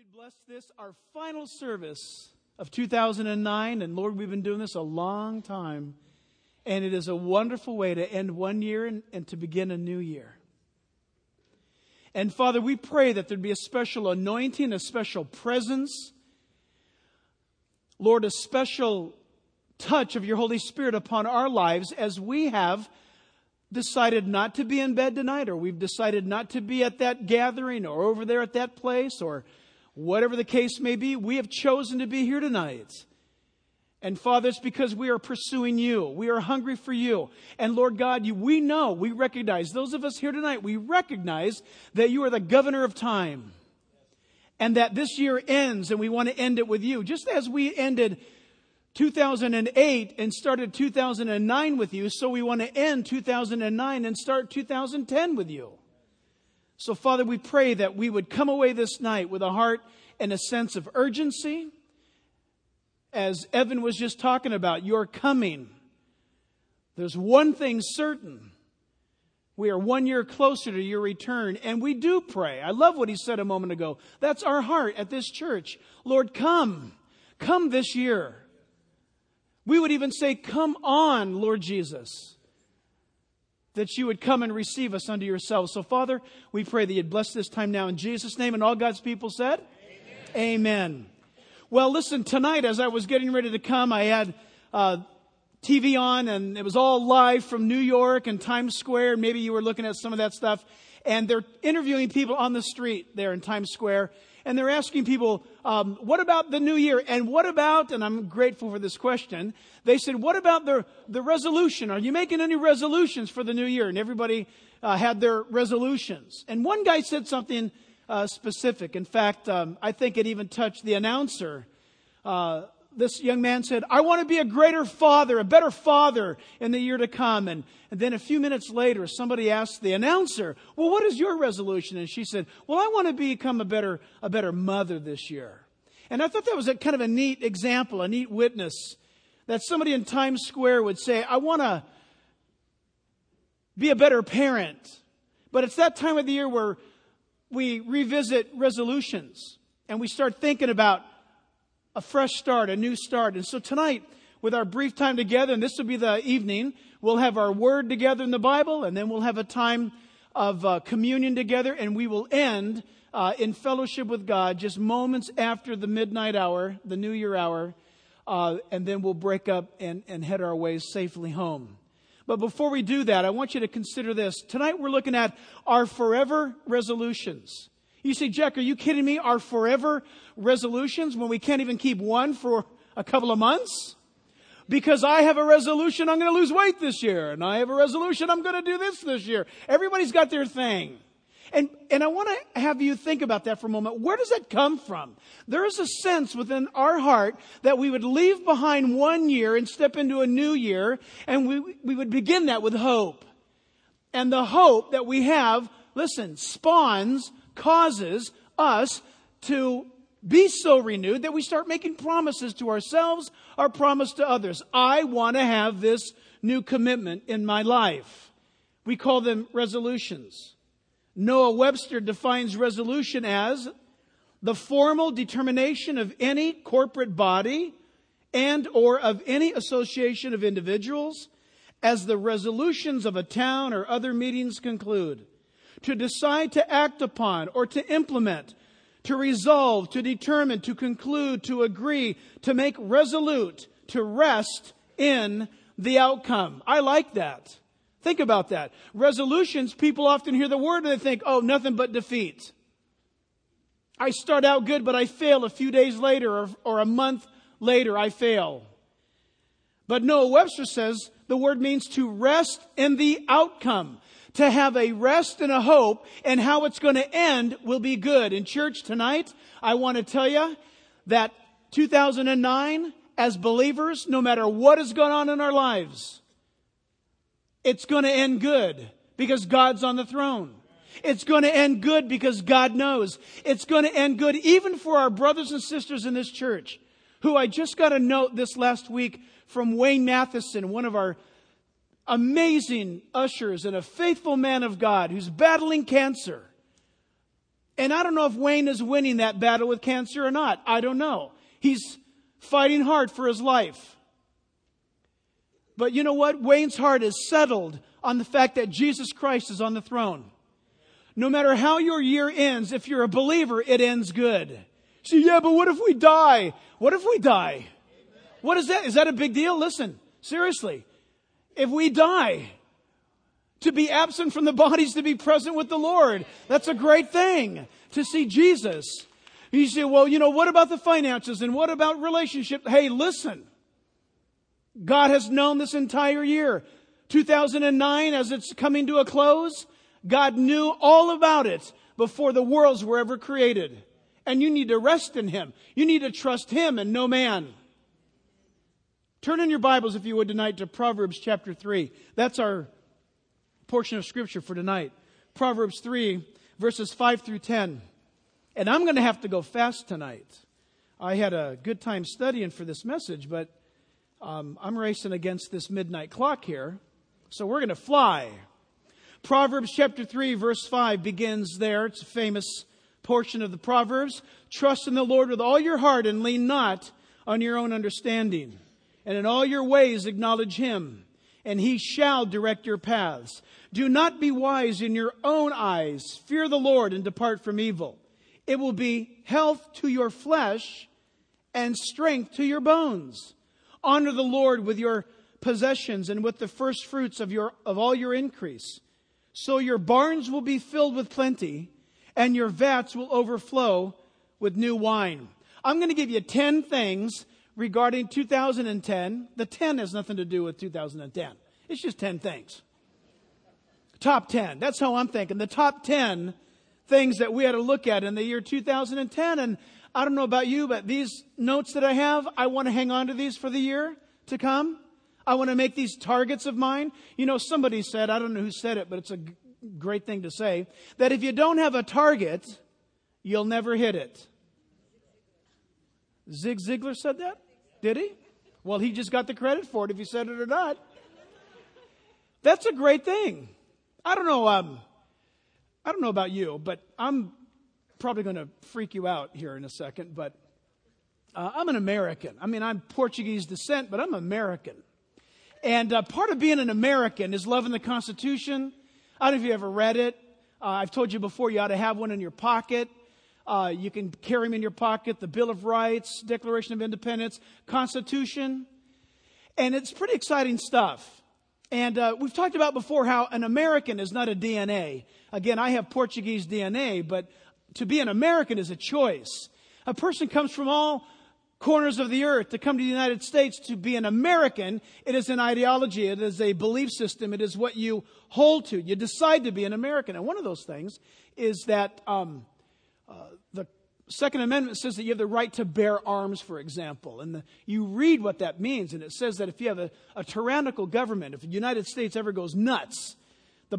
Bless this, our final service of 2009. And Lord, we've been doing this a long time. And it is a wonderful way to end one year and to begin a new year. And Father, we pray that there'd be a special anointing, a special presence. Lord, a special touch of your Holy Spirit upon our lives as we have decided not to be in bed tonight, or we've decided not to be at that gathering or over there at that place, or whatever the case may be. We have chosen to be here tonight. And Father, it's because we are pursuing you. We are hungry for you. And Lord God, we recognize, those of us here tonight, we recognize that you are the governor of time. And that this year ends and we want to end it with you. Just as we ended 2008 and started 2009 with you, so we want to end 2009 and start 2010 with you. So Father, we pray that we would come away this night with a heart and a sense of urgency. As Evan was just talking about, you're coming. There's one thing certain. We are 1 year closer to your return, and we do pray. I love what he said a moment ago. That's our heart at this church. Lord, come. Come this year. We would even say, come on, Lord Jesus, that you would come and receive us unto yourself. So, Father, we pray that you'd bless this time now in Jesus' name. And all God's people said, Amen. Amen. Well, listen, tonight as I was getting ready to come, I had TV on, and it was all live from New York and Times Square. Maybe you were looking at some of that stuff. And they're interviewing people on the street there in Times Square. And they're asking people, what about the new year? And what about, and I'm grateful for this question, they said, what about the resolution? Are you making any resolutions for the new year? And everybody had their resolutions. And one guy said something specific. In fact, I think it even touched the announcer. This young man said, I want to be a greater father, a better father in the year to come. And then a few minutes later, somebody asked the announcer, well, what is your resolution? And she said, well, I want to become a better mother this year. And I thought that was kind of a neat example, a neat witness, that somebody in Times Square would say, I want to be a better parent. But it's that time of the year where we revisit resolutions and we start thinking about a fresh start, a new start. And so tonight, with our brief time together, and this will be the evening, we'll have our word together in the Bible, and then we'll have a time of communion together, and we will end in fellowship with God just moments after the midnight hour, the New Year hour, and then we'll break up and head our ways safely home. But before we do that, I want you to consider this. Tonight we're looking at our forever resolutions. You say, Jack, are you kidding me? Our forever resolutions when we can't even keep one for a couple of months? Because I have a resolution, I'm going to lose weight this year. And I have a resolution, I'm going to do this year. Everybody's got their thing. And I want to have you think about that for a moment. Where does that come from? There is a sense within our heart that we would leave behind 1 year and step into a new year. And we would begin that with hope. And the hope that we have, listen, causes us to be so renewed that we start making promises to ourselves, our promise to others. I want to have this new commitment in my life. We call them resolutions. Noah Webster defines resolution as the formal determination of any corporate body and or of any association of individuals as the resolutions of a town or other meetings conclude. To decide to act upon or to implement, to resolve, to determine, to conclude, to agree, to make resolute, to rest in the outcome. I like that. Think about that. Resolutions, people often hear the word and they think, oh, nothing but defeat. I start out good, but I fail a few days later or a month later, I fail. But Noah Webster says the word means to rest in the outcome. To have a rest and a hope, and how it's going to end will be good. In church tonight, I want to tell you that 2009, as believers, no matter what has gone on in our lives, it's going to end good because God's on the throne. It's going to end good because God knows. It's going to end good even for our brothers and sisters in this church, who I just got a note this last week from Wayne Matheson, one of our amazing ushers and a faithful man of God who's battling cancer. And I don't know if Wayne is winning that battle with cancer or not. I don't know. He's fighting hard for his life. But you know what? Wayne's heart is settled on the fact that Jesus Christ is on the throne. No matter how your year ends, if you're a believer, it ends good. So yeah, but what if we die? What if we die? What is that? Is that a big deal? Listen, seriously. If we die, to be absent from the bodies, to be present with the Lord. That's a great thing, to see Jesus. You say, well, what about the finances and what about relationship? Hey, listen. God has known this entire year. 2009, as it's coming to a close, God knew all about it before the worlds were ever created. And you need to rest in Him. You need to trust Him and no man. Turn in your Bibles, if you would, tonight to Proverbs chapter 3. That's our portion of Scripture for tonight. Proverbs 3, verses 5 through 10. And I'm going to have to go fast tonight. I had a good time studying for this message, but I'm racing against this midnight clock here. So we're going to fly. Proverbs chapter 3, verse 5 begins there. It's a famous portion of the Proverbs. Trust in the Lord with all your heart and lean not on your own understanding. And in all your ways acknowledge Him, and He shall direct your paths. Do not be wise in your own eyes. Fear the Lord and depart from evil. It will be health to your flesh and strength to your bones. Honor the Lord with your possessions and with the first fruits of all your increase. So your barns will be filled with plenty, and your vats will overflow with new wine. I'm going to give you 10 things regarding 2010. The 10 has nothing to do with 2010. It's just 10 things. Top 10. That's how I'm thinking. The top 10 things that we had to look at in the year 2010. And I don't know about you, but these notes that I have, I want to hang on to these for the year to come. I want to make these targets of mine. Somebody said, I don't know who said it, but it's a great thing to say, that if you don't have a target, you'll never hit it. Zig Ziglar said that? Did he? Well, he just got the credit for it if he said it or not. That's a great thing. I don't know about you, but I'm probably going to freak you out here in a second, but I'm an American. I'm Portuguese descent, but I'm American. And part of being an American is loving the Constitution. I don't know if you ever read it. I've told you before, you ought to have one in your pocket. You can carry them in your pocket. The Bill of Rights, Declaration of Independence, Constitution. And it's pretty exciting stuff. And we've talked about before how an American is not a DNA. Again, I have Portuguese DNA, but to be an American is a choice. A person comes from all corners of the earth to come to the United States to be an American. It is an ideology. It is a belief system. It is what you hold to. You decide to be an American. And one of those things is that the Second Amendment says that you have the right to bear arms, for example. And you read what that means, and it says that if you have a tyrannical government, if the United States ever goes nuts, the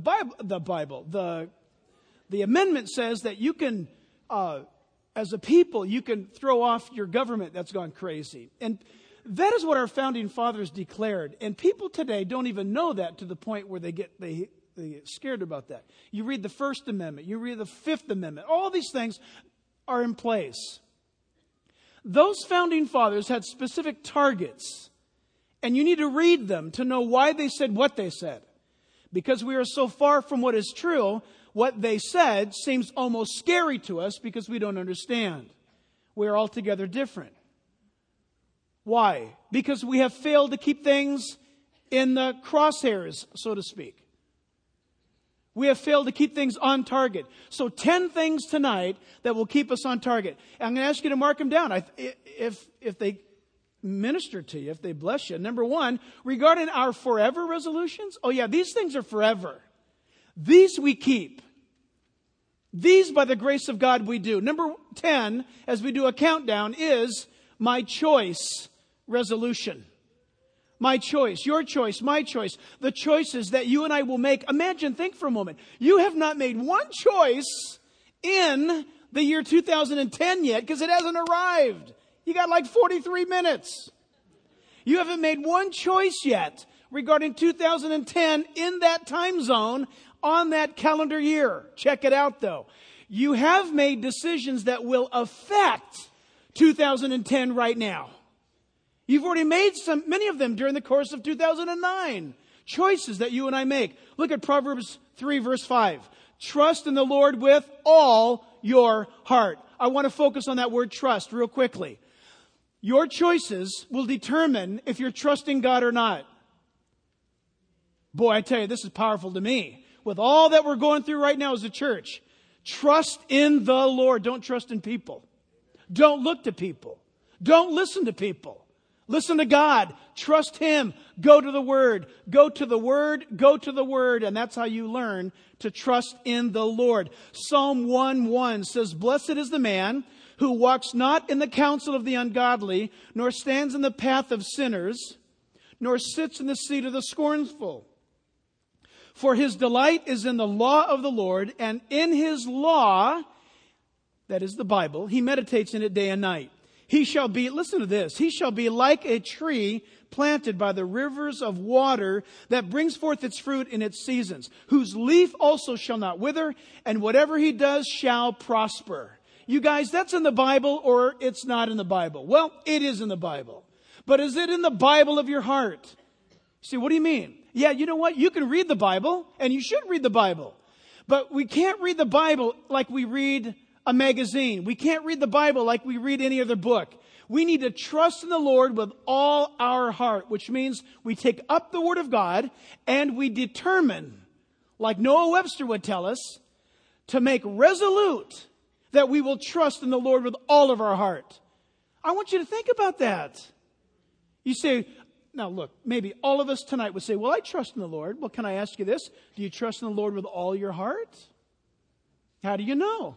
amendment says that you can, as a people, you can throw off your government that's gone crazy. And that is what our founding fathers declared. And people today don't even know that, to the point where they get scared about that. You read the First Amendment, you read the Fifth Amendment, all these things are in place. Those founding fathers had specific targets, and you need to read them to know why they said what they said. Because we are so far from what is true, what they said seems almost scary to us because we don't understand. We are altogether different. Why? Because we have failed to keep things in the crosshairs, so to speak. We have failed to keep things on target. So 10 things tonight that will keep us on target. And I'm going to ask you to mark them down. If they minister to you, if they bless you. Number 1, regarding our forever resolutions. Oh yeah, these things are forever. These we keep. These, by the grace of God, we do. Number 10, as we do a countdown, is my choice resolution. My choice, your choice, my choice. The choices that you and I will make. Think for a moment. You have not made one choice in the year 2010 yet because it hasn't arrived. You got like 43 minutes. You haven't made one choice yet regarding 2010 in that time zone on that calendar year. Check it out though. You have made decisions that will affect 2010 right now. You've already made many of them during the course of 2009. Choices that you and I make. Look at Proverbs 3 verse 5. Trust in the Lord with all your heart. I want to focus on that word trust real quickly. Your choices will determine if you're trusting God or not. Boy, I tell you, this is powerful to me. With all that we're going through right now as a church, trust in the Lord. Don't trust in people. Don't look to people. Don't listen to people. Listen to God. Trust Him. Go to the Word. Go to the Word. Go to the Word. And that's how you learn to trust in the Lord. Psalm 1:1 says, Blessed is the man who walks not in the counsel of the ungodly, nor stands in the path of sinners, nor sits in the seat of the scornful. For his delight is in the law of the Lord, and in His law, that is the Bible, he meditates in it day and night. He shall be, listen to this, he shall be like a tree planted by the rivers of water that brings forth its fruit in its seasons, whose leaf also shall not wither, and whatever he does shall prosper. You guys, that's in the Bible or it's not in the Bible? Well, it is in the Bible. But is it in the Bible of your heart? See, what do you mean? Yeah, you know what? You can read the Bible, and you should read the Bible. But we can't read the Bible like we read a magazine. We can't read the Bible like we read any other book. We need to trust in the Lord with all our heart, which means we take up the Word of God and we determine, like Noah Webster would tell us, to make resolute that we will trust in the Lord with all of our heart. I want you to think about that. You say, now look, maybe all of us tonight would say, well, I trust in the Lord. Well, can I ask you this? Do you trust in the Lord with all your heart? How do you know?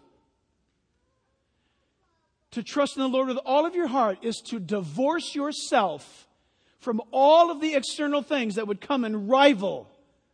To trust in the Lord with all of your heart is to divorce yourself from all of the external things that would come and rival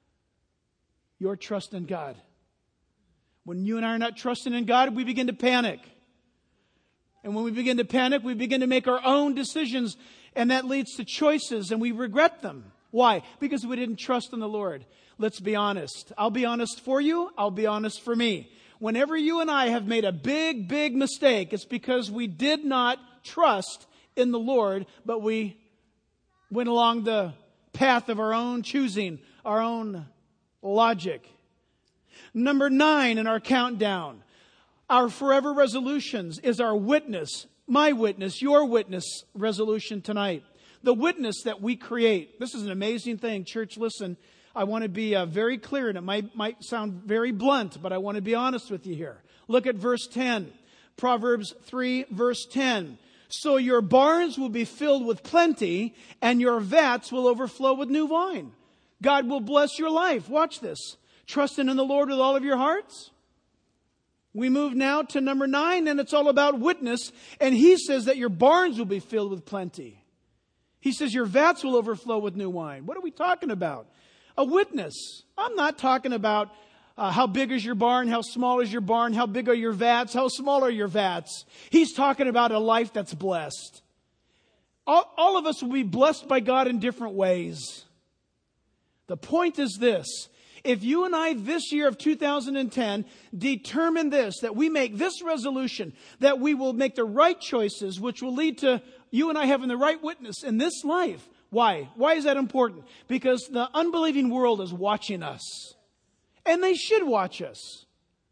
your trust in God. When you and I are not trusting in God, we begin to panic. And when we begin to panic, we begin to make our own decisions, and that leads to choices, and we regret them. Why? Because we didn't trust in the Lord. Let's be honest. I'll be honest for you. I'll be honest for me. Whenever you and I have made a big, big mistake, it's because we did not trust in the Lord, but we went along the path of our own choosing, our own logic. Number 9 in our countdown. Our forever resolutions is our witness, my witness, your witness resolution tonight. The witness that we create. This is an amazing thing. Church, listen, I want to be very clear, and it might sound very blunt, but I want to be honest with you here. Look at verse 10. Proverbs 3, verse 10. So your barns will be filled with plenty, and your vats will overflow with new wine. God will bless your life. Watch this. Trusting in the Lord with all of your hearts. We move now to number 9, and it's all about witness. And He says that your barns will be filled with plenty. He says your vats will overflow with new wine. What are we talking about? A witness. I'm not talking about how big is your barn, how small is your barn, how big are your vats, how small are your vats. He's talking about a life that's blessed. All of us will be blessed by God in different ways. The point is this. If you and I this year of 2010 determine this, that we make this resolution, that we will make the right choices, which will lead to you and I having the right witness in this life. Why? Why is that important? Because the unbelieving world is watching us. And they should watch us.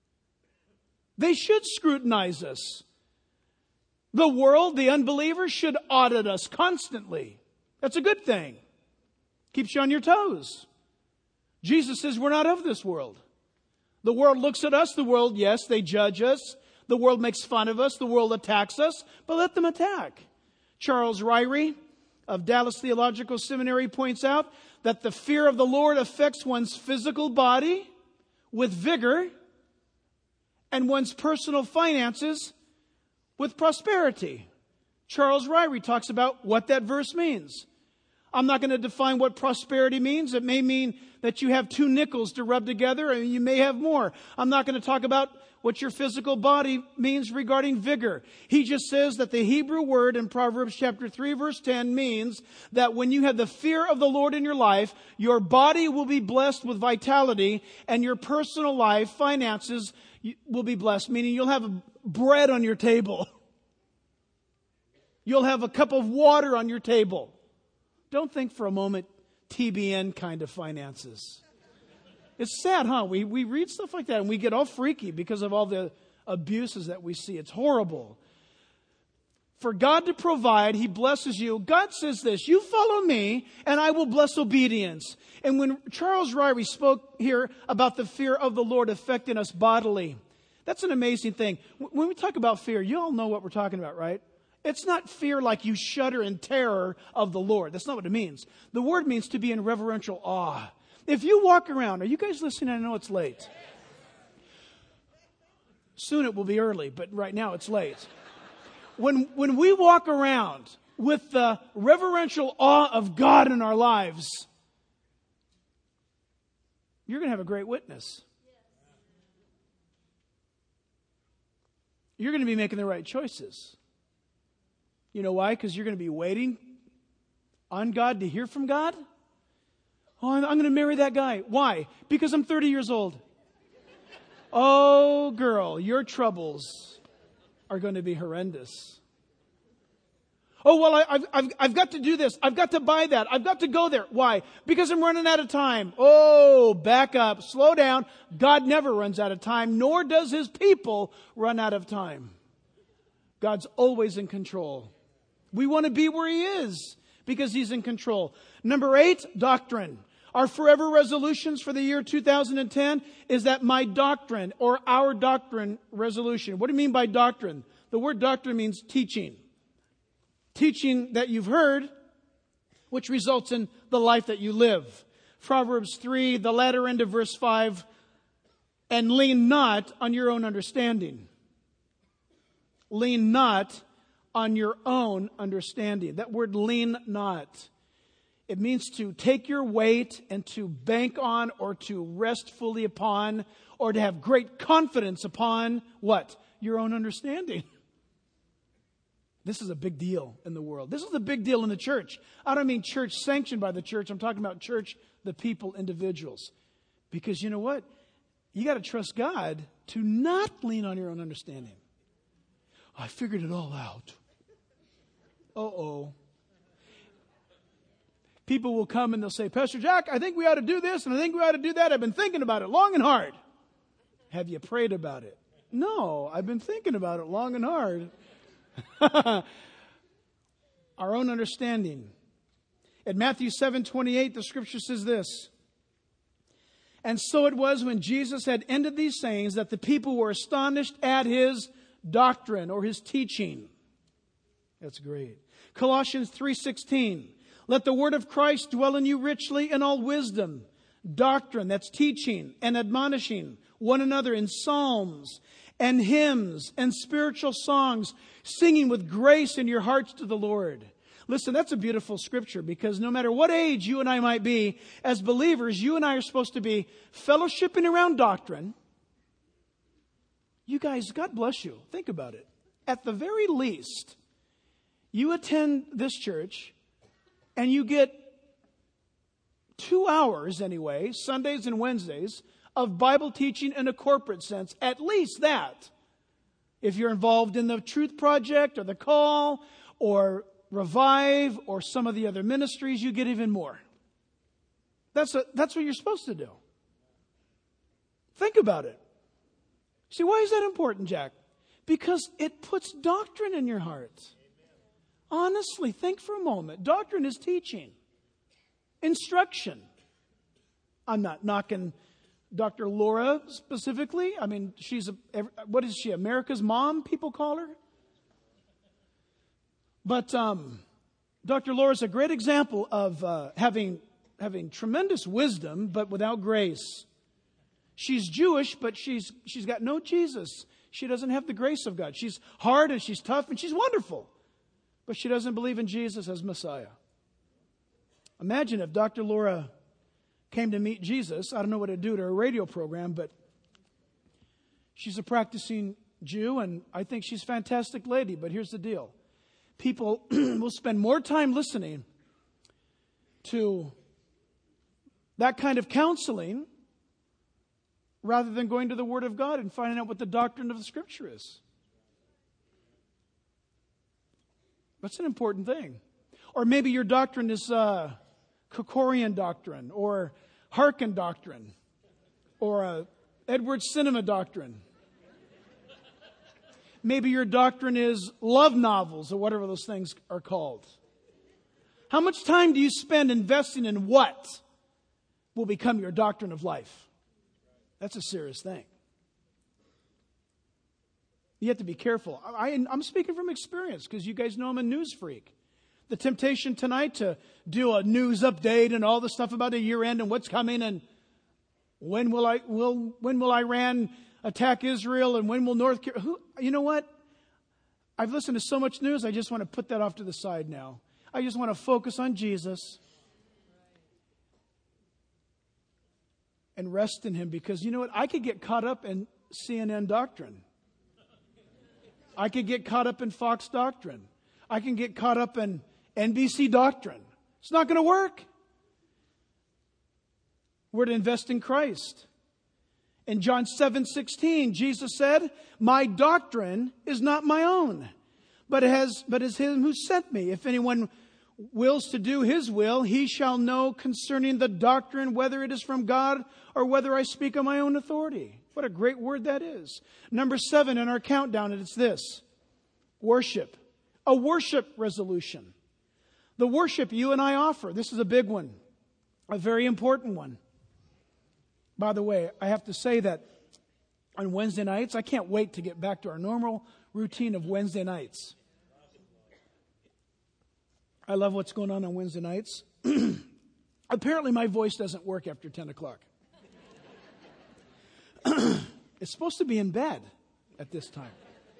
They should scrutinize us. The world, the unbelievers, should audit us constantly. That's a good thing. Keeps you on your toes. Jesus says we're not of this world. The world looks at us. The world, yes, they judge us. The world makes fun of us. The world attacks us. But let them attack. Charles Ryrie of Dallas Theological Seminary points out that the fear of the Lord affects one's physical body with vigor and one's personal finances with prosperity. Charles Ryrie talks about what that verse means. I'm not going to define what prosperity means. It may mean that you have 2 nickels to rub together and you may have more. I'm not going to talk about what your physical body means regarding vigor. He just says that the Hebrew word in Proverbs chapter 3 verse 10 means that when you have the fear of the Lord in your life, your body will be blessed with vitality and your personal life, finances will be blessed, meaning you'll have bread on your table. You'll have a cup of water on your table. Don't think for a moment TBN kind of finances. It's sad, huh? We read stuff like that and we get all freaky because of all the abuses that we see. It's horrible. For God to provide, He blesses you. God says this, you follow me and I will bless obedience. And when Charles Ryrie spoke here about the fear of the Lord affecting us bodily, that's an amazing thing. When we talk about fear, you all know what we're talking about, right? It's not fear like you shudder in terror of the Lord. That's not what it means. The word means to be in reverential awe. If you walk around, are you guys listening? I know it's late. Soon it will be early, but right now it's late. When we walk around with the reverential awe of God in our lives, you're going to have a great witness. You're going to be making the right choices. You know why? Because you're going to be waiting on God to hear from God. Oh, I'm going to marry that guy. Why? Because I'm 30 years old. Oh, girl, your troubles are going to be horrendous. Oh, well, I've got to do this. I've got to buy that. I've got to go there. Why? Because I'm running out of time. Oh, back up. Slow down. God never runs out of time, nor does His people run out of time. God's always in control. We want to be where He is because He's in control. Number 8, doctrine. Our forever resolutions for the year 2010 is that my doctrine or our doctrine resolution. What do you mean by doctrine? The word doctrine means teaching. Teaching that you've heard, which results in the life that you live. Proverbs 3, the latter end of verse 5, and lean not on your own understanding. Lean not on your own understanding. That word lean not. It means to take your weight and to bank on or to rest fully upon or to have great confidence upon what? Your own understanding. This is a big deal in the world. This is a big deal in the church. I don't mean church sanctioned by the church. I'm talking about church, the people, individuals. Because you know what? You got to trust God to not lean on your own understanding. I figured it all out. Uh-oh. People will come and they'll say, Pastor Jack, I think we ought to do this and I think we ought to do that. I've been thinking about it long and hard. Have you prayed about it? No, I've been thinking about it long and hard. Our own understanding. At Matthew 7:28, the scripture says this. And so it was when Jesus had ended these sayings that the people were astonished at His doctrine or His teaching. That's great. Colossians 3:16. Let the word of Christ dwell in you richly in all wisdom, doctrine, that's teaching and admonishing one another in psalms and hymns and spiritual songs, singing with grace in your hearts to the Lord. Listen, that's a beautiful scripture because no matter what age you and I might be, as believers, you and I are supposed to be fellowshipping around doctrine. You guys, God bless you. Think about it. At the very least, you attend this church and you get 2 hours anyway, Sundays and Wednesdays, of Bible teaching in a corporate sense. At least that. If you're involved in the Truth Project or the Call or Revive or some of the other ministries, you get even more. That's what you're supposed to do. Think about it. See, why is that important, Jack? Because it puts doctrine in your heart. Honestly, think for a moment. Doctrine is teaching. Instruction. I'm not knocking Dr. Laura specifically. I mean, what is she? America's mom, people call her? But Dr. Laura is a great example of having tremendous wisdom, but without grace. She's Jewish, but she's got no Jesus. She doesn't have the grace of God. She's hard and she's tough and she's wonderful. But she doesn't believe in Jesus as Messiah. Imagine if Dr. Laura came to meet Jesus. I don't know what it'd do to her radio program, but she's a practicing Jew, and I think she's a fantastic lady. But here's the deal. People will spend more time listening to that kind of counseling rather than going to the Word of God and finding out what the doctrine of the Scripture is. That's an important thing. Or maybe your doctrine is Kokorian doctrine, or Harkin doctrine, or Edward Cinema doctrine. Maybe your doctrine is love novels, or whatever those things are called. How much time do you spend investing in what will become your doctrine of life? That's a serious thing. You have to be careful. I'm speaking from experience because you guys know I'm a news freak. The temptation tonight to do a news update and all the stuff about the year end and what's coming and when will Iran attack Israel and when will North Korea... You know what? I've listened to so much news, I just want to put that off to the side now. I just want to focus on Jesus and rest in Him, because you know what? I could get caught up in CNN doctrine. I could get caught up in Fox doctrine. I can get caught up in NBC doctrine. It's not going to work. We're to invest in Christ. In John 7:16, Jesus said, "My doctrine is not my own, but is Him who sent me. If anyone wills to do His will, he shall know concerning the doctrine whether it is from God or whether I speak on my own authority." What a great word that is. Number 7 in our countdown, and it's this: worship. A worship resolution. The worship you and I offer. This is a big one. A very important one. By the way, I have to say that on Wednesday nights, I can't wait to get back to our normal routine of Wednesday nights. I love what's going on Wednesday nights. Apparently my voice doesn't work after 10 o'clock. It's supposed to be in bed at this time.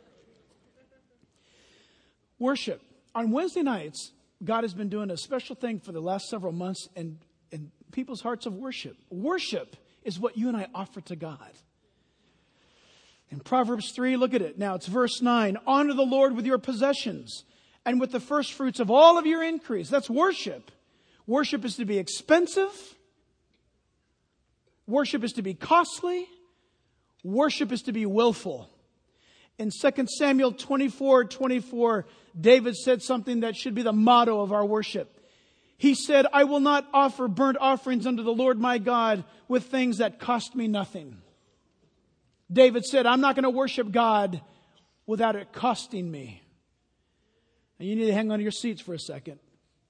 Worship. On Wednesday nights, God has been doing a special thing for the last several months in people's hearts of worship. Worship is what you and I offer to God. In Proverbs 3, look at it. Now it's verse 9. Honor the Lord with your possessions and with the first fruits of all of your increase. That's worship. Worship is to be expensive. Worship is to be costly. Worship is to be willful. In 2 Samuel 24:24, David said something that should be the motto of our worship. He said, "I will not offer burnt offerings unto the Lord my God with things that cost me nothing." David said, I'm not going to worship God without it costing me. And you need to hang on to your seats for a second.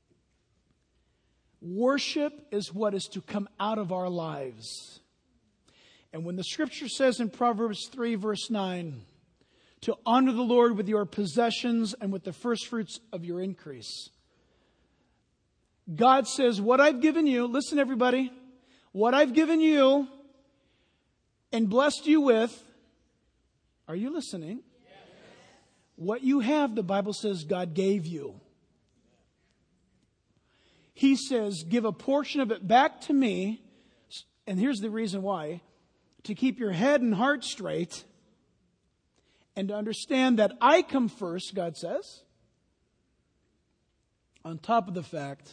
Worship is what is to come out of our lives. And when the Scripture says in Proverbs 3 verse 9, to honor the Lord with your possessions and with the first fruits of your increase, God says, what I've given you, listen everybody, what I've given you and blessed you with, are you listening? Yes. What you have, the Bible says, God gave you. He says, give a portion of it back to me, and here's the reason why, to keep your head and heart straight, and to understand that I come first, God says, on top of the fact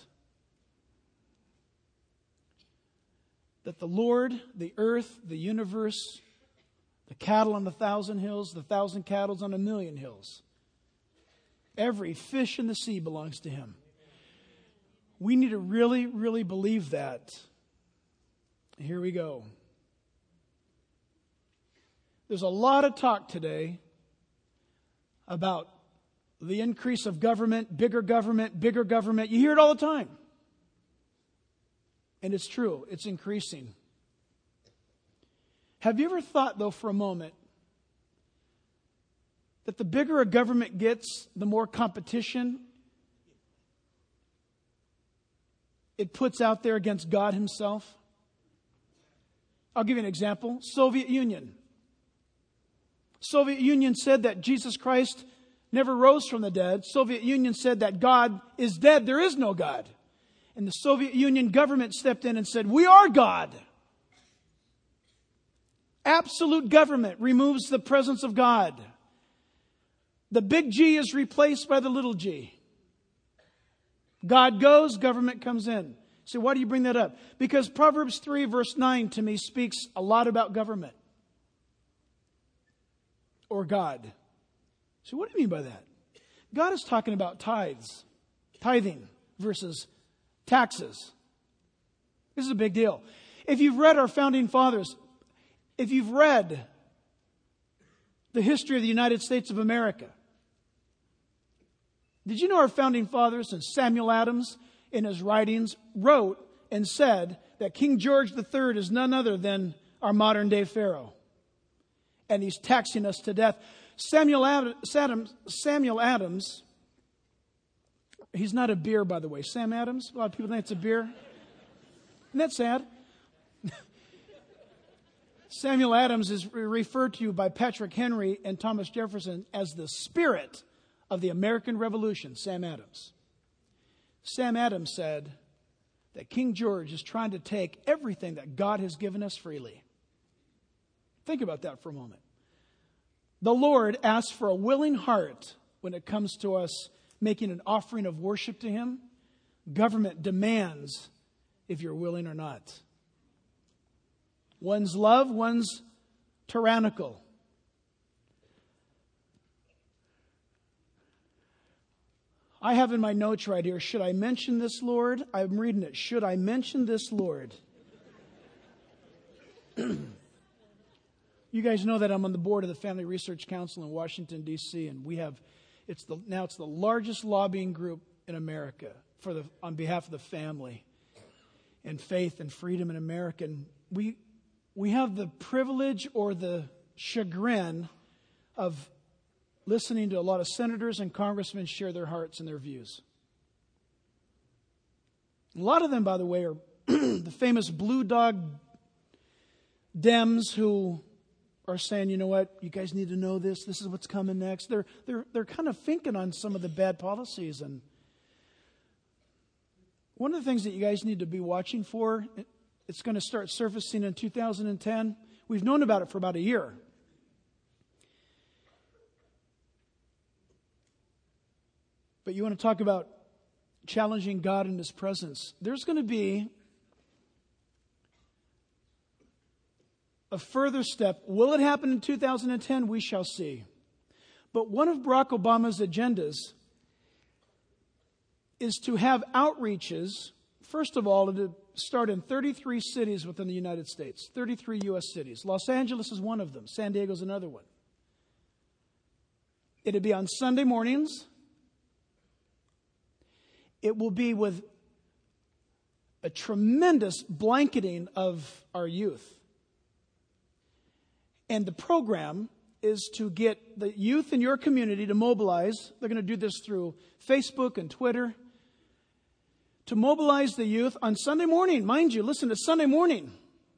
that the Lord, the earth, the universe, the cattle on 1,000 hills, the 1,000 cattle on 1,000,000 hills, every fish in the sea belongs to Him. We need to really, really believe that. Here we go. There's a lot of talk today about the increase of government, bigger government, bigger government. You hear it all the time. And it's true. It's increasing. Have you ever thought, though, for a moment, that the bigger a government gets, the more competition it puts out there against God Himself? I'll give you an example. Soviet Union. Soviet Union said that Jesus Christ never rose from the dead. Soviet Union said that God is dead. There is no God. And the Soviet Union government stepped in and said, we are God. Absolute government removes the presence of God. The big G is replaced by the little g. God goes, government comes in. So why do you bring that up? Because Proverbs 3 verse 9 to me speaks a lot about government. Or God. So what do you mean by that? God is talking about tithes. Tithing versus taxes. This is a big deal. If you've read our founding fathers, if you've read the history of the United States of America, did you know our founding fathers and Samuel Adams in his writings wrote and said that King George III is none other than our modern day Pharaoh. And he's taxing us to death. Samuel Adams, he's not a beer, by the way. Sam Adams, a lot of people think it's a beer. Isn't that sad? Samuel Adams is referred to by Patrick Henry and Thomas Jefferson as the spirit of the American Revolution, Sam Adams. Sam Adams said that King George is trying to take everything that God has given us freely. Think about that for a moment. The Lord asks for a willing heart when it comes to us making an offering of worship to Him. Government demands if you're willing or not. One's love, one's tyrannical. I have in my notes right here, should I mention this, Lord? I'm reading it. Should I mention this, Lord? You guys know that I'm on the board of the Family Research Council in Washington, D.C., and it's the largest lobbying group in America on behalf of the family and faith and freedom in America. And we have the privilege or the chagrin of listening to a lot of senators and congressmen share their hearts and their views. A lot of them, by the way, are the famous blue dog Dems who are saying, you know what, you guys need to know this. This is what's coming next. They're kind of thinking on some of the bad policies. And one of the things that you guys need to be watching for, it's going to start surfacing in 2010. We've known about it for about a year. But you want to talk about challenging God in His presence. There's going to be a further step. Will it happen in 2010? We shall see. But one of Barack Obama's agendas is to have outreaches, first of all, to start in 33 cities within the United States, 33 U.S. cities. Los Angeles is one of them. San Diego is another one. It'll be on Sunday mornings. It will be with a tremendous blanketing of our youth. And the program is to get the youth in your community to mobilize. They're going to do this through Facebook and Twitter. To mobilize the youth on Sunday morning. Mind you, listen, it's Sunday morning.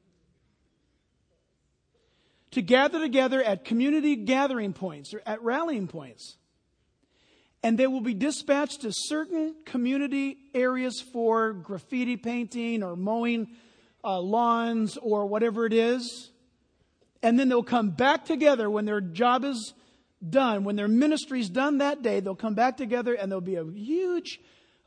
To gather together at community gathering points or at rallying points. And they will be dispatched to certain community areas for graffiti painting or mowing lawns or whatever it is. And then they'll come back together when their job is done, when their ministry's done that day. They'll come back together and there'll be a huge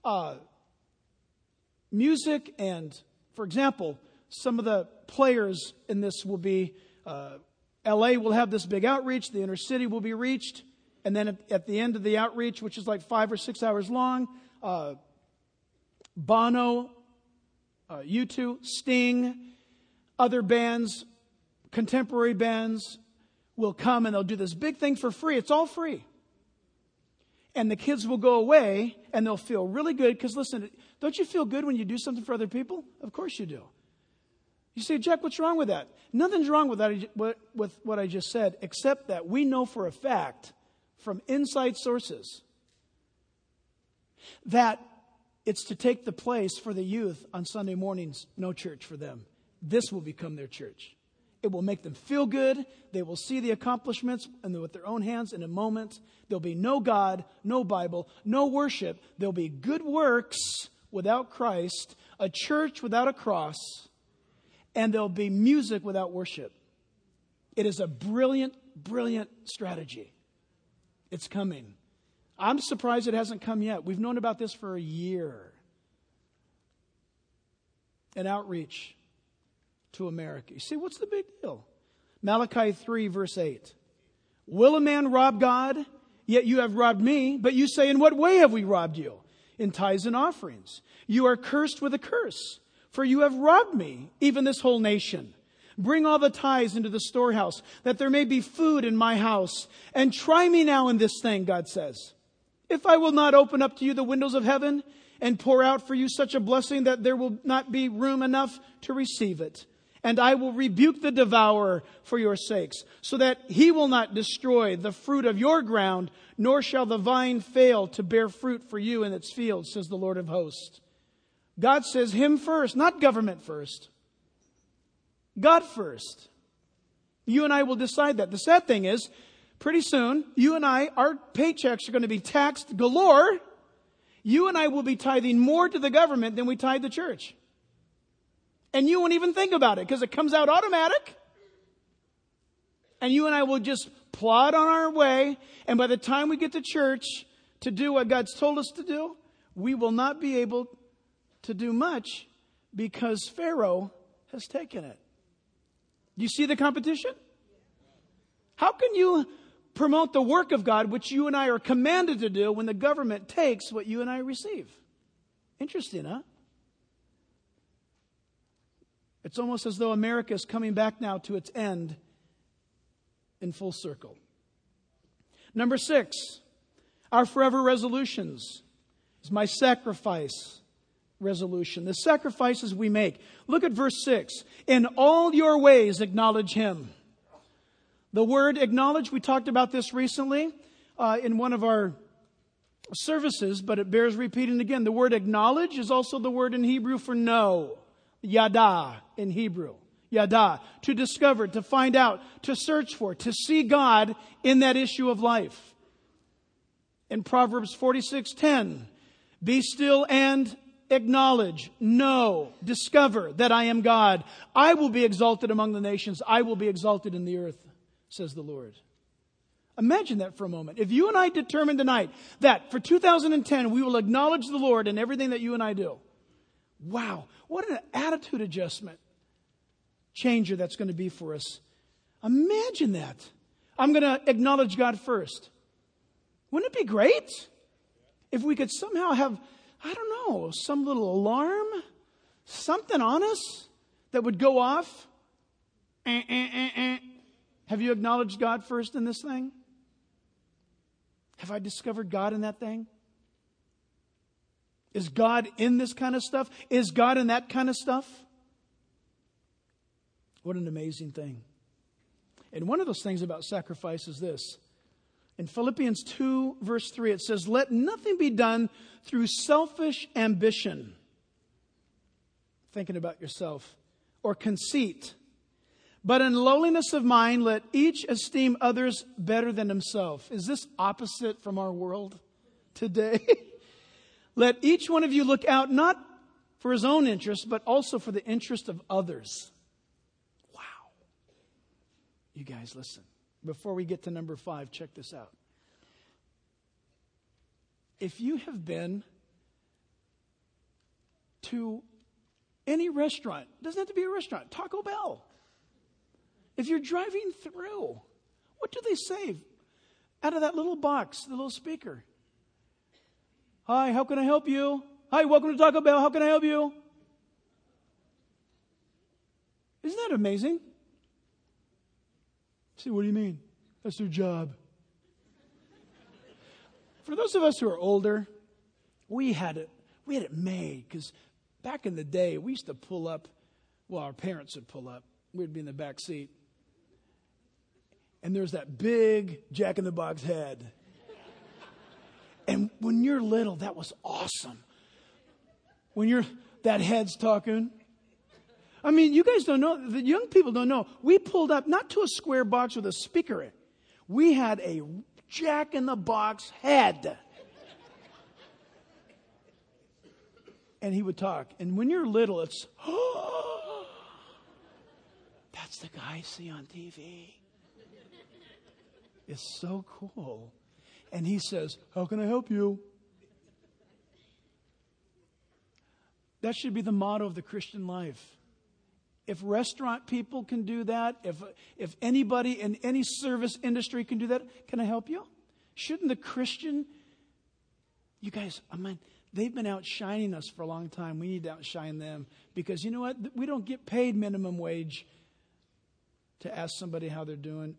music. And, for example, some of the players in this will be L.A. will have this big outreach. The inner city will be reached. And then at the end of the outreach, which is like 5 or 6 hours long, Bono, U2, Sting, other bands, contemporary bands will come and they'll do this big thing for free. It's all free. And the kids will go away and they'll feel really good. Because listen, don't you feel good when you do something for other people? Of course you do. You say, Jack, what's wrong with that? Nothing's wrong with that, with what I just said, except that we know for a fact from inside sources that it's to take the place for the youth on Sunday mornings, no church for them. This will become their church. It will make them feel good. They will see the accomplishments and with their own hands in a moment. There'll be no God, no Bible, no worship. There'll be good works without Christ, a church without a cross, and there'll be music without worship. It is a brilliant, brilliant strategy. It's coming. I'm surprised it hasn't come yet. We've known about this for a year. An outreach to America. You see, what's the big deal? Malachi 3, verse 8. Will a man rob God? Yet you have robbed me. But you say, in what way have we robbed you? In tithes and offerings. You are cursed with a curse, for you have robbed me, even this whole nation. Bring all the tithes into the storehouse, that there may be food in my house. And try me now in this thing, God says. If I will not open up to you the windows of heaven and pour out for you such a blessing that there will not be room enough to receive it. And I will rebuke the devourer for your sakes, so that he will not destroy the fruit of your ground, nor shall the vine fail to bear fruit for you in its fields, says the Lord of hosts. God says him first, not government first. God first. You and I will decide that. The sad thing is, pretty soon, you and I, our paychecks are going to be taxed galore. You and I will be tithing more to the government than we tithe the church. And you won't even think about it because it comes out automatic. And you and I will just plod on our way. And by the time we get to church to do what God's told us to do, we will not be able to do much because Pharaoh has taken it. You see the competition? How can you promote the work of God, which you and I are commanded to do, when the government takes what you and I receive? Interesting, huh? It's almost as though America is coming back now to its end in full circle. Number 6, our forever resolutions is my sacrifice resolution. The sacrifices we make. Look at verse 6. In all your ways acknowledge him. The word acknowledge, we talked about this recently in one of our services, but it bears repeating again. The word acknowledge is also the word in Hebrew for know. Yada in Hebrew. Yada. To discover, to find out, to search for, to see God in that issue of life. In Proverbs 46:10, be still and acknowledge, know, discover that I am God. I will be exalted among the nations. I will be exalted in the earth, says the Lord. Imagine that for a moment. If you and I determine tonight that for 2010 we will acknowledge the Lord in everything that you and I do. Wow, what an attitude adjustment changer that's going to be for us. Imagine that. I'm going to acknowledge God first. Wouldn't it be great if we could somehow have, I don't know, some little alarm, something on us that would go off? Have you acknowledged God first in this thing? Have I discovered God in that thing? Is God in this kind of stuff? Is God in that kind of stuff? What an amazing thing. And one of those things about sacrifice is this. In Philippians 2, verse 3, it says, let nothing be done through selfish ambition. Thinking about yourself. Or conceit. But in lowliness of mind, let each esteem others better than himself. Is this opposite from our world today? Let each one of you look out not for his own interest, but also for the interest of others. Wow. You guys, listen. Before we get to number 5, check this out. If you have been to any restaurant, doesn't have to be a restaurant, Taco Bell. If you're driving through, what do they say out of that little box, the little speaker? Hi, how can I help you? Hi, welcome to Taco Bell. How can I help you? Isn't that amazing? See, what do you mean? That's their job. For those of us who are older, we had it made because back in the day, we used to pull up. Well, our parents would pull up. We'd be in the back seat. And there's that big Jack-in-the-Box head. And when you're little, that was awesome. When that head's talking. I mean, you guys don't know, the young people don't know. We pulled up not to a square box with a speaker in it. We had a Jack-in-the-Box head. And he would talk. And when you're little, it's, oh, that's the guy I see on TV. It's so cool. And he says, how can I help you? That should be the motto of the Christian life. If restaurant people can do that, if anybody in any service industry can do that, can I help you? Shouldn't the Christian, you guys, they've been outshining us for a long time. We need to outshine them. Because you know what? We don't get paid minimum wage to ask somebody how they're doing.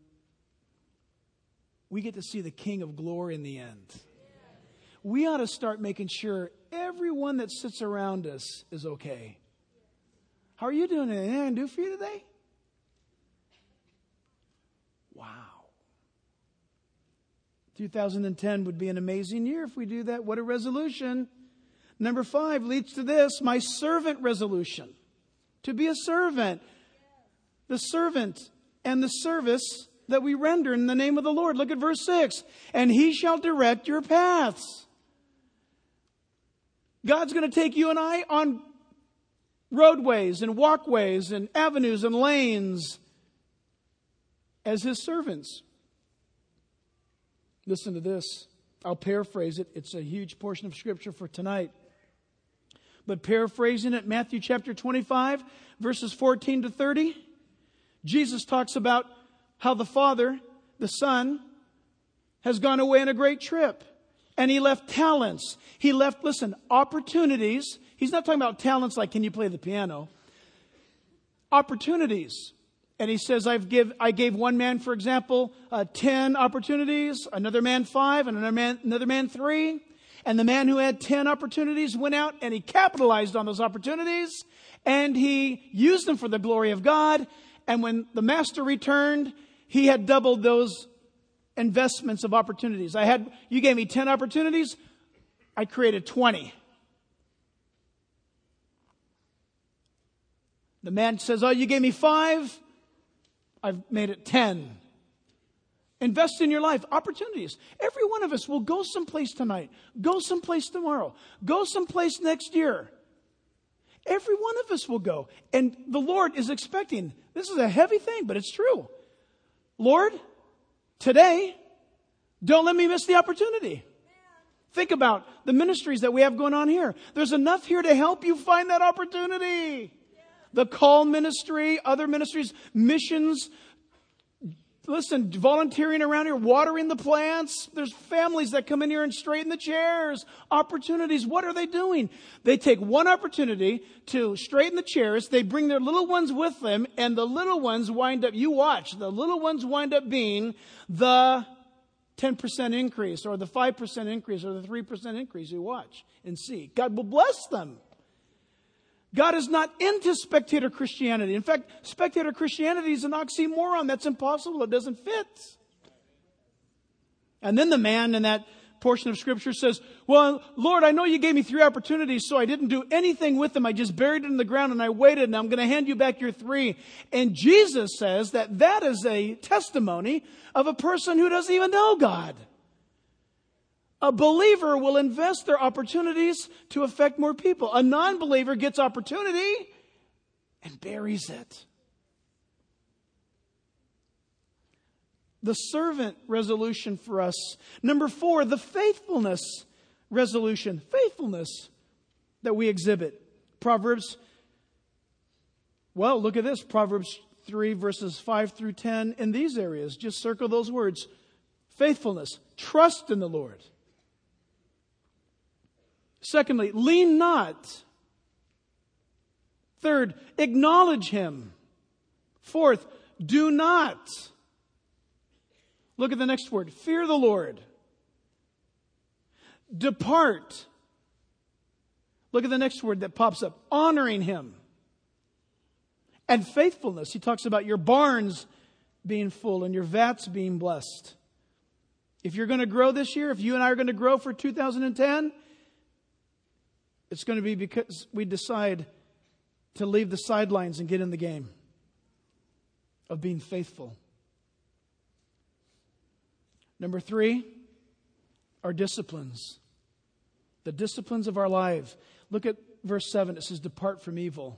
We get to see the King of Glory in the end. We ought to start making sure everyone that sits around us is okay. How are you doing? Anything I can do for you today? Wow. 2010 would be an amazing year if we do that. What a resolution. Number 5 leads to this, my servant resolution. To be a servant. The servant and the service that we render in the name of the Lord. Look at verse 6. And he shall direct your paths. God's going to take you and I on roadways and walkways and avenues and lanes as his servants. Listen to this. I'll paraphrase it. It's a huge portion of Scripture for tonight. But paraphrasing it, Matthew chapter 25, verses 14 to 30, Jesus talks about how the Father, the Son, has gone away on a great trip. And he left talents. He left, listen, opportunities. He's not talking about talents like, can you play the piano? Opportunities. And he says, I gave one man, for example, 10 opportunities, another man 5, and another man 3. And the man who had 10 opportunities went out and he capitalized on those opportunities. And he used them for the glory of God. And when the master returned, he had doubled those investments of opportunities. You gave me 10 opportunities. I created 20. The man says, oh, you gave me 5. I've made it 10. Invest in your life. Opportunities. Every one of us will go someplace tonight. Go someplace tomorrow. Go someplace next year. Every one of us will go. And the Lord is expecting. This is a heavy thing, but it's true. Lord, today, don't let me miss the opportunity. Think about the ministries that we have going on here. There's enough here to help you find that opportunity. The call ministry, other ministries, missions. Listen, volunteering around here, watering the plants. There's families that come in here and straighten the chairs. Opportunities. What are they doing? They take one opportunity to straighten the chairs. They bring their little ones with them. And the little ones wind up, you watch, the little ones wind up being the 10% increase or the 5% increase or the 3% increase. You watch and see. God will bless them. God is not into spectator Christianity. In fact, spectator Christianity is an oxymoron. That's impossible. It doesn't fit. And then the man in that portion of Scripture says, well, Lord, I know you gave me 3 opportunities, so I didn't do anything with them. I just buried it in the ground and I waited, and I'm going to hand you back your 3. And Jesus says that is a testimony of a person who doesn't even know God. A believer will invest their opportunities to affect more people. A non-believer gets opportunity and buries it. The servant resolution for us. Number 4, the faithfulness resolution. Faithfulness that we exhibit. Proverbs, well, look at this. Proverbs 3 verses 5 through 10 in these areas. Just circle those words. Faithfulness. Trust in the Lord. Secondly, lean not. Third, acknowledge Him. Fourth, do not. Look at the next word. Fear the Lord. Depart. Look at the next word that pops up. Honoring Him. And faithfulness. He talks about your barns being full and your vats being blessed. If you're going to grow this year, if you and I are going to grow for 2010, it's going to be because we decide to leave the sidelines and get in the game of being faithful. Number 3, our disciplines. The disciplines of our life. Look at verse 7, it says, depart from evil.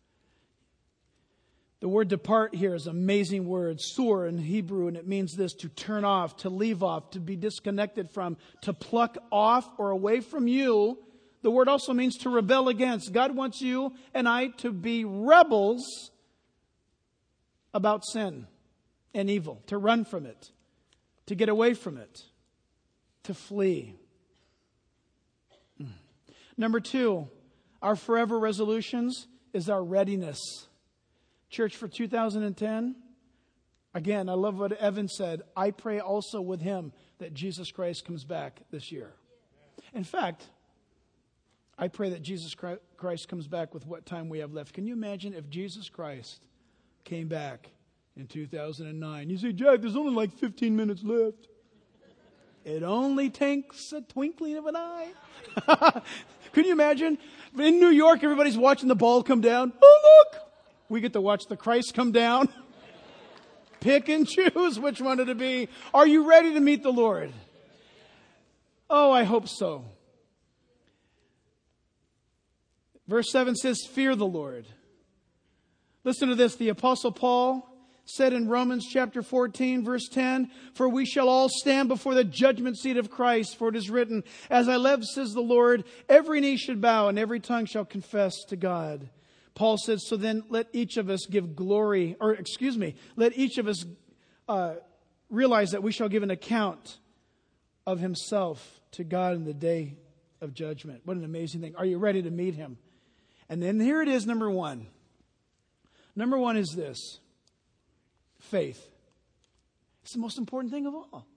The word depart here is an amazing word, sur in Hebrew, and it means this: to turn off, to leave off, to be disconnected from, to pluck off or away from you. The word also means to rebel against. God wants you and I to be rebels about sin and evil, to run from it, to get away from it, to flee. Number 2, our forever resolutions is our readiness. Church, for 2010, again, I love what Evan said. I pray also with him that Jesus Christ comes back this year. In fact, I pray that Jesus Christ comes back with what time we have left. Can you imagine if Jesus Christ came back in 2009? You say, Jack, there's only like 15 minutes left. It only takes a twinkling of an eye. Can you imagine? In New York, everybody's watching the ball come down. Oh, look! We get to watch the Christ come down. Pick and choose which one it'll be. Are you ready to meet the Lord? Oh, I hope so. Verse 7 says, fear the Lord. Listen to this. The Apostle Paul said in Romans chapter 14, verse 10, for we shall all stand before the judgment seat of Christ, for it is written, as I live, says the Lord, every knee should bow and every tongue shall confess to God. Paul says, so then let each of us give glory, let each of us realize that we shall give an account of himself to God in the day of judgment. What an amazing thing. Are you ready to meet him? And then here it is, number 1. Number 1 is this: faith. It's the most important thing of all.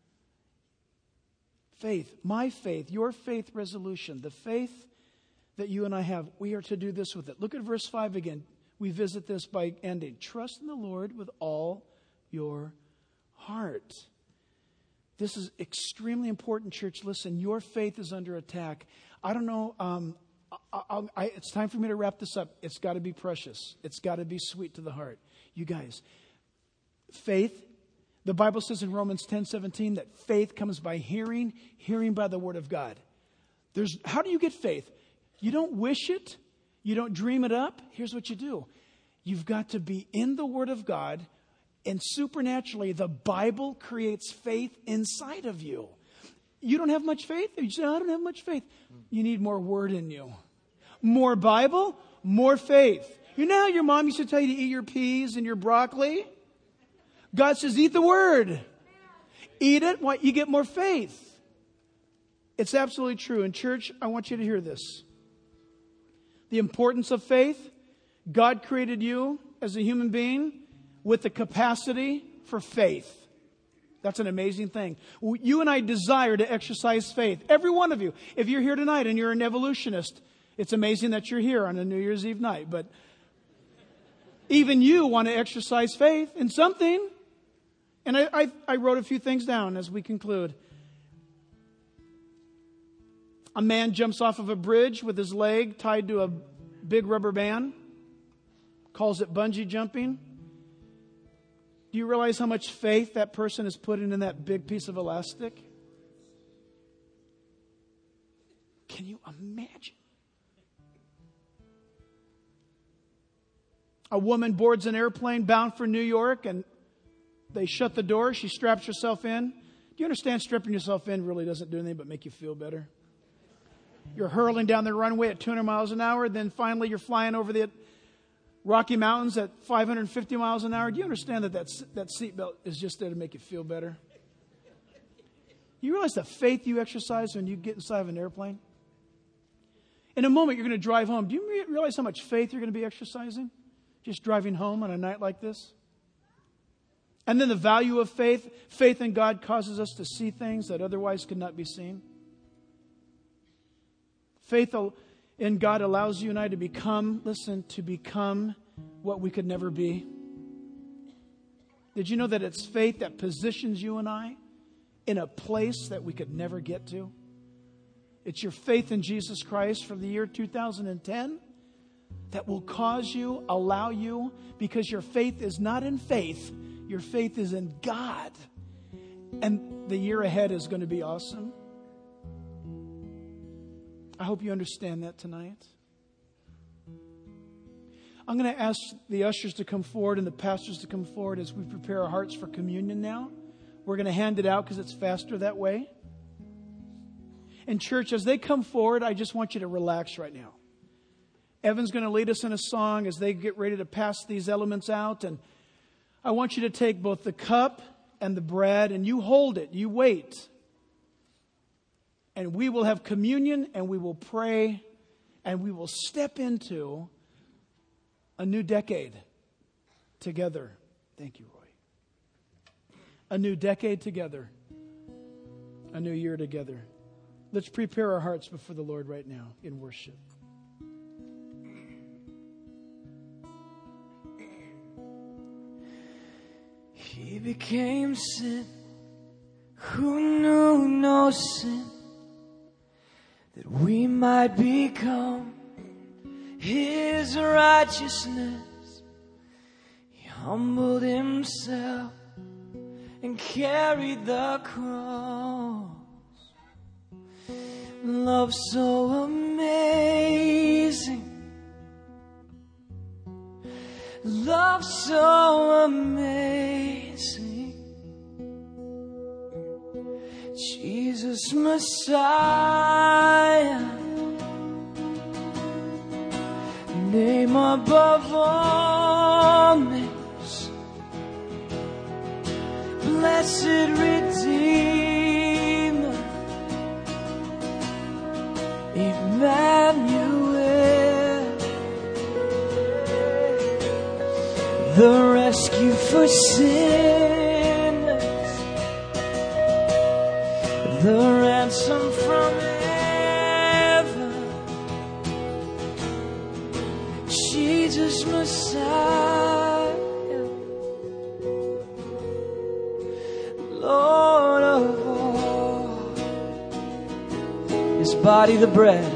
Faith, my faith, your faith resolution, the faith that you and I have, we are to do this with it. Look at verse 5 again. We visit this by ending. Trust in the Lord with all your heart. This is extremely important, church. Listen, your faith is under attack. I don't know. It's time for me to wrap this up. It's got to be precious. It's got to be sweet to the heart. You guys, faith, the Bible says in Romans 10:17 that faith comes by hearing, hearing by the word of God. How do you get faith? You don't wish it. You don't dream it up. Here's what you do. You've got to be in the Word of God, and supernaturally, the Bible creates faith inside of you. You don't have much faith? You say, I don't have much faith. You need more Word in you. More Bible, more faith. You know how your mom used to tell you to eat your peas and your broccoli? God says, eat the Word. Eat it, you get more faith. It's absolutely true. And church, I want you to hear this. The importance of faith. God created you as a human being with the capacity for faith. That's an amazing thing. You and I desire to exercise faith. Every one of you. If you're here tonight and you're an evolutionist, it's amazing that you're here on a New Year's Eve night. But even you want to exercise faith in something. And I wrote a few things down as we conclude. A man jumps off of a bridge with his leg tied to a big rubber band. Calls it bungee jumping. Do you realize how much faith that person is putting in that big piece of elastic? Can you imagine? A woman boards an airplane bound for New York and they shut the door. She straps herself in. Do you understand strapping yourself in really doesn't do anything but make you feel better? You're hurling down the runway at 200 miles an hour. Then finally you're flying over the Rocky Mountains at 550 miles an hour. Do you understand that seatbelt is just there to make you feel better? You realize the faith you exercise when you get inside of an airplane? In a moment, you're going to drive home. Do you realize how much faith you're going to be exercising? Just driving home on a night like this? And then the value of faith. Faith in God causes us to see things that otherwise could not be seen. Faith in God allows you and I to become what we could never be. Did you know that it's faith that positions you and I in a place that we could never get to? It's your faith in Jesus Christ from the year 2010 that will allow you, because your faith is not in faith, your faith is in God. And the year ahead is going to be awesome. I hope you understand that tonight. I'm going to ask the ushers to come forward and the pastors to come forward as we prepare our hearts for communion now. We're going to hand it out because it's faster that way. And church, as they come forward, I just want you to relax right now. Evan's going to lead us in a song as they get ready to pass these elements out. And I want you to take both the cup and the bread and you hold it. You wait. And we will have communion and we will pray and we will step into a new decade together. Thank you, Roy. A new decade together. A new year together. Let's prepare our hearts before the Lord right now in worship. He became sin who knew no sin, that we might become His righteousness. He humbled Himself and carried the cross. Love so amazing, love so amazing. Jesus Messiah, name above all names, blessed Redeemer, Emmanuel, the rescue for sinners, the ransom from heaven, Jesus Messiah, Lord of all. His body the bread,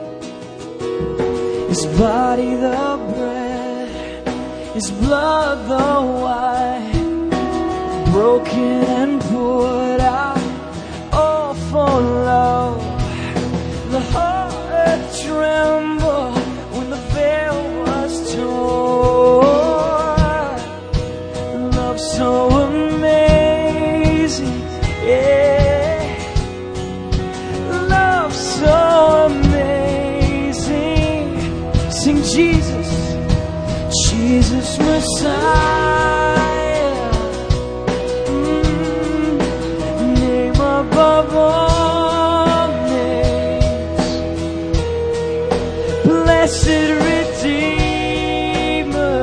His body the bread, His blood the wine, broken and poured out, all for love. The heart trembled when the veil was torn. Love so amazing, yeah. Love so amazing. Sing Jesus, Jesus Messiah, name above all names, blessed Redeemer,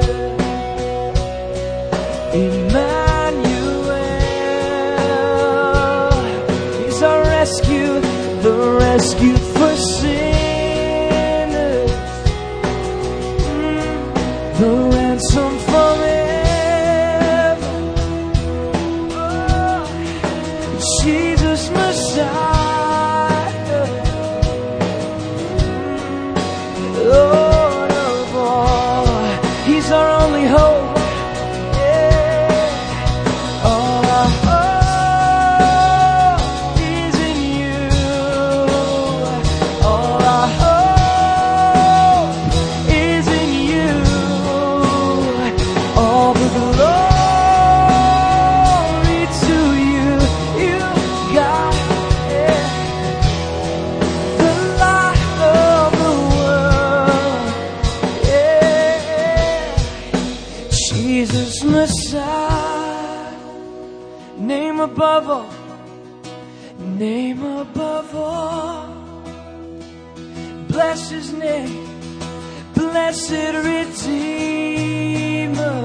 Emmanuel. He's our rescue, the rescue for sinners, the ransom from heaven, oh, Jesus Messiah, Lord of all. He's our only hope. Yeah. All our hope is in you. All our hope is in you. All the glory to you. You got it. The light of the world. Yeah. Jesus Messiah, name above all, name above all. Bless His name, blessed Redeemer,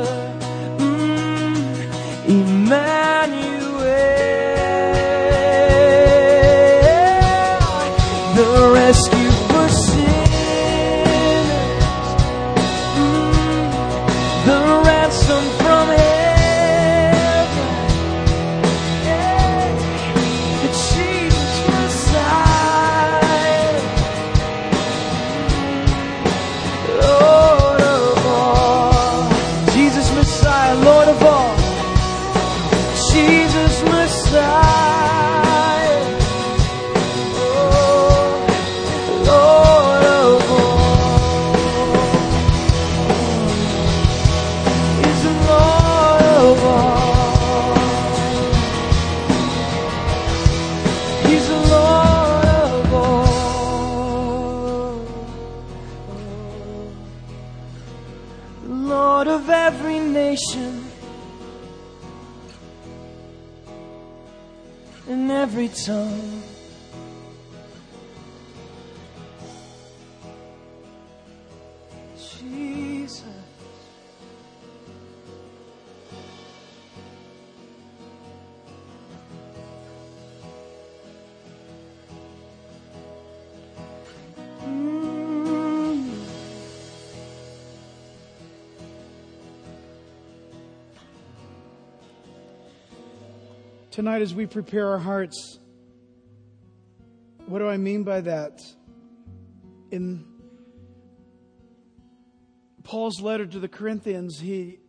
Emmanuel, the rescue for sinners, the ransom from heaven, yeah. Jesus Messiah, Lord of all. Jesus Messiah, Lord of all. Jesus Messiah, oh, nation, in every tongue. Jesus. Tonight, as we prepare our hearts, what do I mean by that? In Paul's letter to the Corinthians, he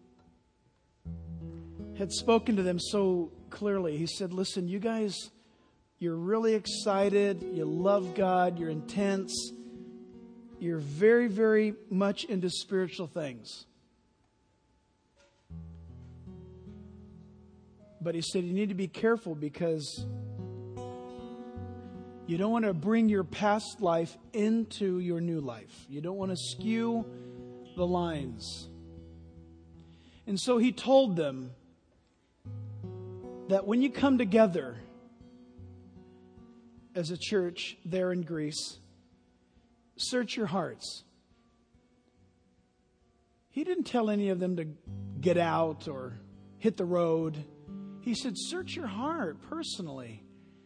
had spoken to them so clearly. He said, listen, you guys, you're really excited. You love God. You're intense. You're very, very much into spiritual things. But he said you need to be careful because you don't want to bring your past life into your new life. You don't want to skew the lines. And so he told them that when you come together as a church there in Greece, search your hearts. He didn't tell any of them to get out or hit the road. He said, search your heart personally.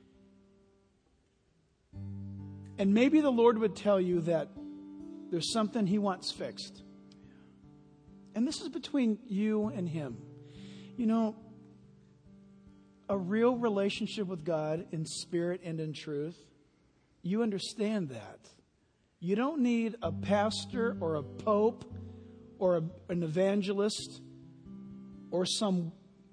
And maybe the Lord would tell you that there's something He wants fixed. And this is between you and Him. You know, a real relationship with God in spirit and in truth, you understand that. You don't need a pastor or a pope or an evangelist or some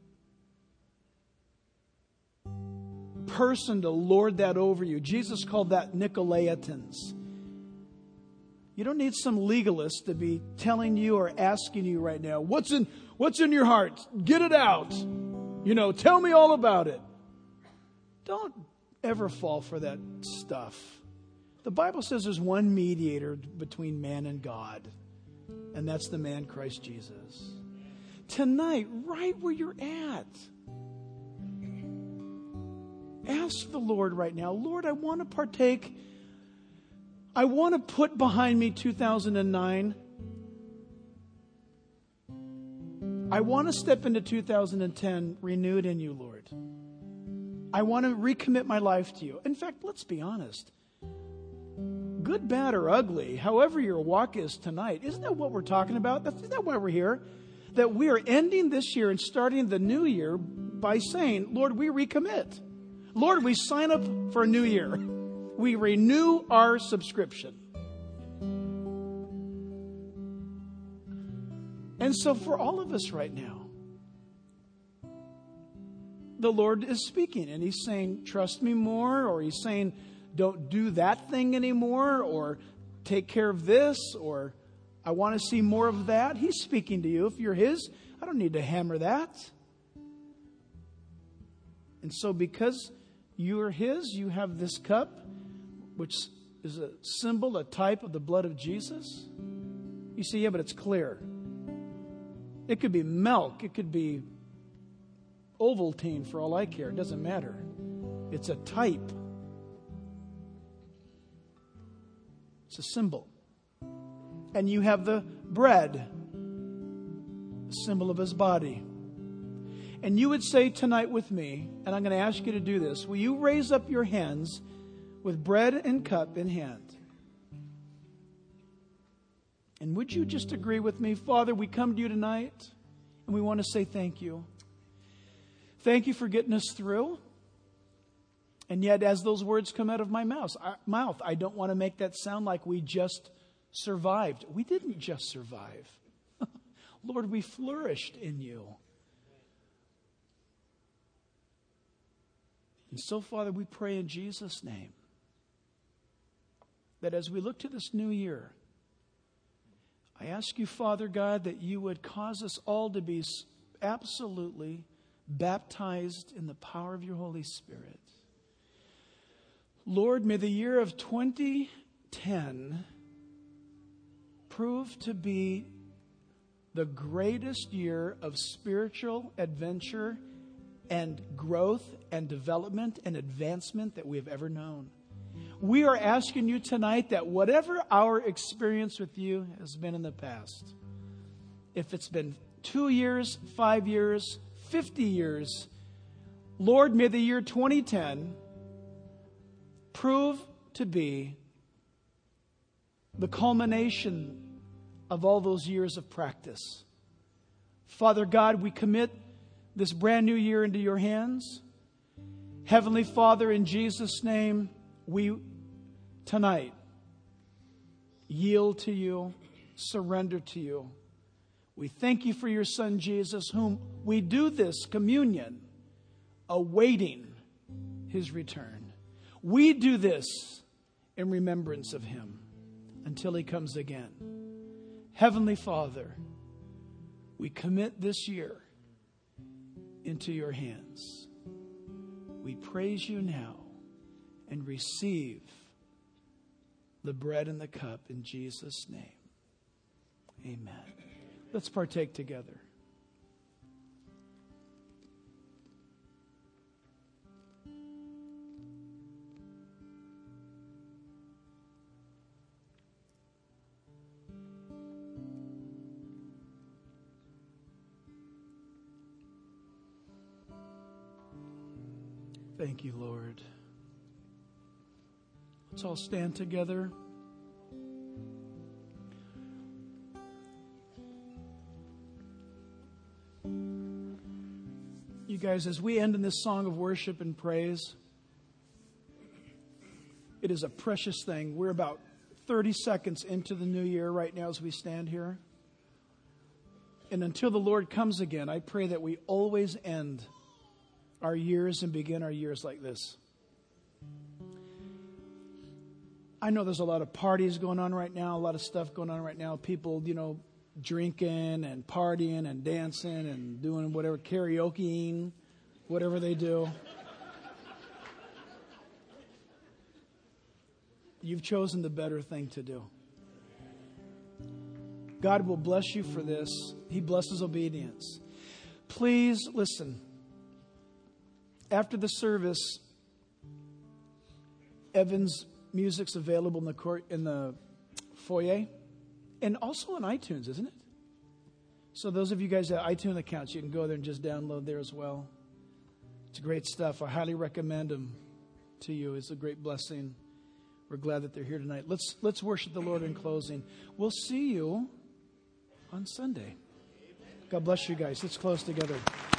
person to lord that over you. Jesus called that Nicolaitans. You don't need some legalist to be telling you or asking you right now, what's in your heart? Get it out. You know, tell me all about it. Don't ever fall for that stuff. The Bible says there's one mediator between man and God, and that's the man Christ Jesus. Tonight, right where you're at, ask the Lord right now, Lord, I want to partake. I want to put behind me 2009. I want to step into 2010 renewed in you, Lord. I want to recommit my life to you. In fact, let's be honest. Good, bad, or ugly, however your walk is tonight, isn't that what we're talking about? Isn't that why we're here? That we are ending this year and starting the new year by saying, Lord, we recommit. Lord, we sign up for a new year. We renew our subscription. And so for all of us right now, the Lord is speaking and He's saying, trust me more, or He's saying, don't do that thing anymore, or take care of this, or I want to see more of that. He's speaking to you. If you're His, I don't need to hammer that. And so because you are His, you have this cup, which is a symbol, a type of the blood of Jesus. You see, yeah, but it's clear. It could be milk. It could be Ovaltine for all I care. It doesn't matter. It's a type. It's a symbol. And you have the bread, a symbol of His body. And you would say tonight with me, and I'm going to ask you to do this, will you raise up your hands with bread and cup in hand? And would you just agree with me? Father, we come to you tonight, and we want to say thank you. Thank you for getting us through. And yet, as those words come out of my mouth, I don't want to make that sound like we just survived. We didn't just survive. Lord, we flourished in you. And so, Father, we pray in Jesus' name that as we look to this new year, I ask you, Father God, that you would cause us all to be absolutely baptized in the power of your Holy Spirit. Lord, may the year of 2010 prove to be the greatest year of spiritual adventure and growth and development and advancement that we have ever known. We are asking you tonight that whatever our experience with you has been in the past, if it's been 2 years, 5 years, 50 years, Lord, may the year 2010 prove to be the culmination of all those years of practice. Father God, we commit this brand new year into your hands. Heavenly Father, in Jesus' name, we tonight yield to you, surrender to you. We thank you for your Son, Jesus, whom we do this communion, awaiting his return. We do this in remembrance of him until he comes again. Heavenly Father, we commit this year into your hands. We praise you now and receive the bread and the cup in Jesus' name. Amen. Let's partake together. Thank you, Lord. Let's all stand together. You guys, as we end in this song of worship and praise, it is a precious thing. We're about 30 seconds into the new year right now as we stand here. And until the Lord comes again, I pray that we always end our years and begin our years like this. I know there's a lot of parties going on right now, a lot of stuff going on right now. People, drinking and partying and dancing and doing whatever, karaokeing, whatever they do. You've chosen the better thing to do. God will bless you for this. He blesses obedience. Please listen. After the service, Evan's music's available in the foyer, and also on iTunes, isn't it? So those of you guys that have iTunes accounts, you can go there and just download there as well. It's great stuff. I highly recommend them to you. It's a great blessing. We're glad that they're here tonight. Let's worship the Lord in closing. We'll see you on Sunday. God bless you guys. Let's close together.